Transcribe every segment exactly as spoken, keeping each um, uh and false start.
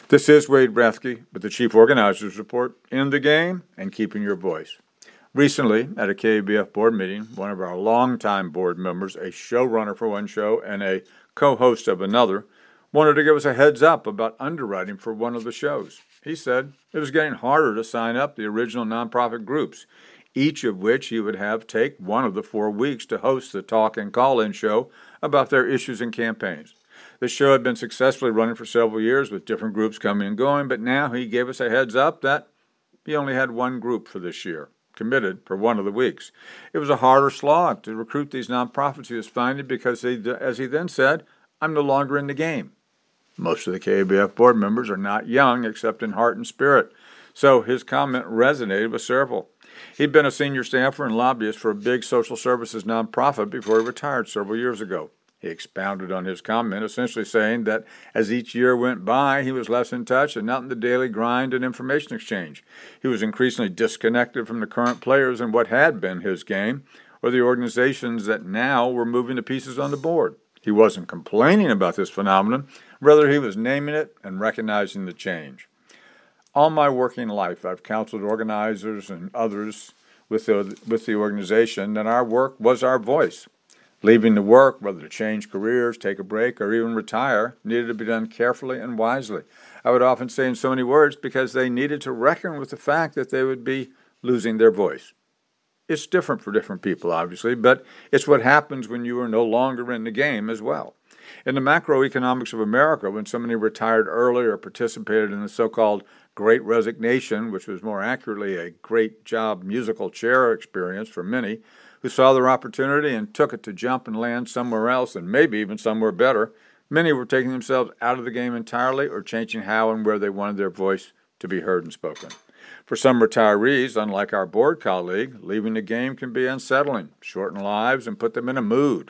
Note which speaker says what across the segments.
Speaker 1: This is Wade Brathke with the Chief Organizers Report, In the Game and Keeping Your Voice. Recently, at a K A B F board meeting, one of our longtime board members, a showrunner for one show and a co-host of another, wanted to give us a heads up about underwriting for one of the shows. He said it was getting harder to sign up the original nonprofit groups, each of which he would have take one of the four weeks to host the talk and call-in show about their issues and campaigns. The show had been successfully running for several years with different groups coming and going, but now he gave us a heads up that he only had one group for this year, committed for one of the weeks. It was a harder slog to recruit these nonprofits he was finding because, he, as he then said, I'm no longer in the game. Most of the K A B F board members are not young except in heart and spirit, so his comment resonated with several. He'd been a senior staffer and lobbyist for a big social services nonprofit before he retired several years ago. He expounded on his comment, essentially saying that as each year went by, he was less in touch and not in the daily grind and information exchange. He was increasingly disconnected from the current players in what had been his game, or the organizations that now were moving to pieces on the board. He wasn't complaining about this phenomenon. Rather, he was naming it and recognizing the change. All my working life, I've counseled organizers and others with the, with the organization that our work was our voice. Leaving the work, whether to change careers, take a break, or even retire, needed to be done carefully and wisely. I would often say in so many words because they needed to reckon with the fact that they would be losing their voice. It's different for different people, obviously, but it's what happens when you are no longer in the game as well. In the macroeconomics of America, when so many retired early or participated in the so-called Great Resignation, which was more accurately a great job musical chair experience for many, who saw their opportunity and took it to jump and land somewhere else and maybe even somewhere better, many were taking themselves out of the game entirely or changing how and where they wanted their voice to be heard and spoken. For some retirees, unlike our board colleague, leaving the game can be unsettling, shorten lives, and put them in a mood.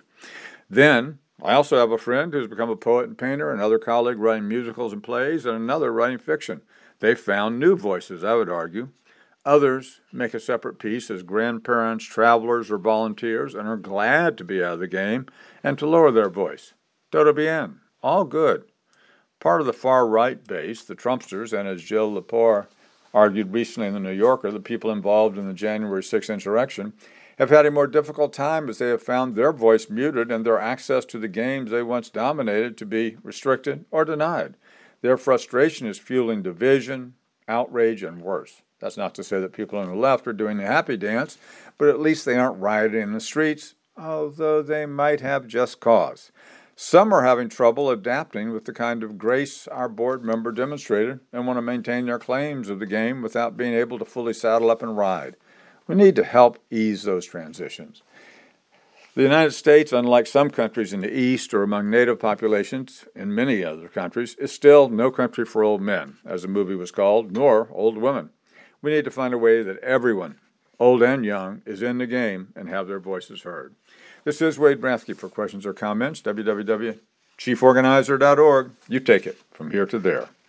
Speaker 1: Then, I also have a friend who's become a poet and painter, another colleague writing musicals and plays, and another writing fiction. They found new voices, I would argue. Others make a separate piece as grandparents, travelers, or volunteers and are glad to be out of the game and to lower their voice. Todo bien. All good. Part of the far-right base, the Trumpsters, and as Jill Lepore argued recently in The New Yorker, the people involved in the January sixth insurrection, have had a more difficult time as they have found their voice muted and their access to the games they once dominated to be restricted or denied. Their frustration is fueling division, outrage, and worse. That's not to say that people on the left are doing the happy dance, but at least they aren't rioting in the streets, although they might have just cause. Some are having trouble adapting with the kind of grace our board member demonstrated and want to maintain their claims of the game without being able to fully saddle up and ride. We need to help ease those transitions. The United States, unlike some countries in the East or among Native populations in many other countries, is still no country for old men, as the movie was called, nor old women. We need to find a way that everyone, old and young, is in the game and have their voices heard. This is Wade Brathke. For questions or comments, w w w dot chief organizer dot org. You take it from here to there.